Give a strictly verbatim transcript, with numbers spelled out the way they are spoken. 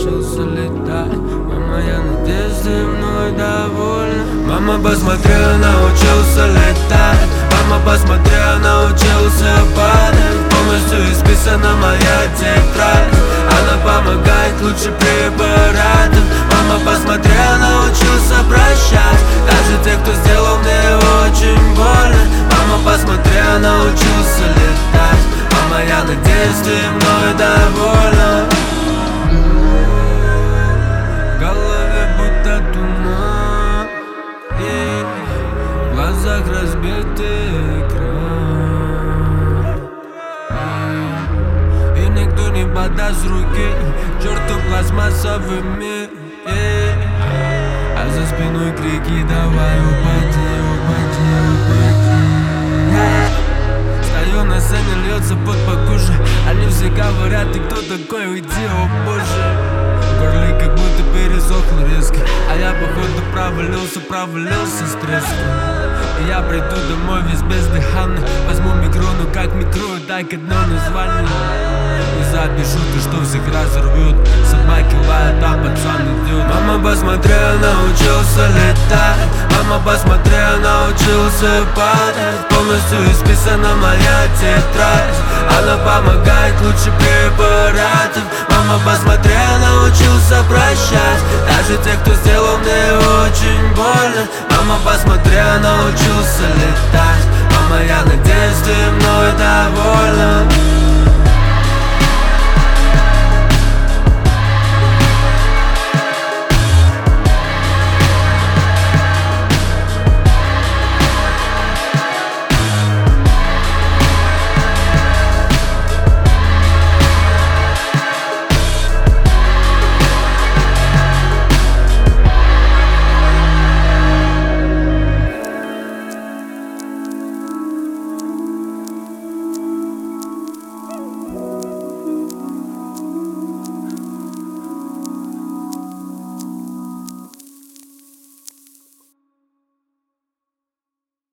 научился летать. Мама, я надеюсь, ты мной довольна. Мама, посмотри, я научился летать. Мама, посмотри, я научился падать. Полностью исписана моя тетрадь. Она помогает лучше препаратов. Мама, посмотри, я научился прощать даже тех, кто сделал мне очень больно. Мама, посмотри, я научился летать. Мама, я надеюсь, ты мной довольна. В голове будто туман, и в глазах разбитый экран, и никто не подаст руки черту пластмассовый мир, а за спиной крики: давай упади, упади, упади. Стою на сцене, льется пот по коже. Они все говорят: ты кто такой, уйди, о боже. В горле как будто пересохло резко, а я походу провалился, провалился с треском. И я приду домой весь бездыханный. Возьму микро, ну как микро, так одно название. И запишу то, что всех разорвет. Собаки лают, а пацан идет. Мама, посмотри, я научился летать. Мама, посмотри, я научился падать. Полностью исписана моя тетрадь. Она помогает лучше препаратов. Мама, посмотри, я научился прощать даже тех, кто сделал мне очень больно. Мама, посмотри, я научился летать. Мама, я надеюсь, ты мной довольна.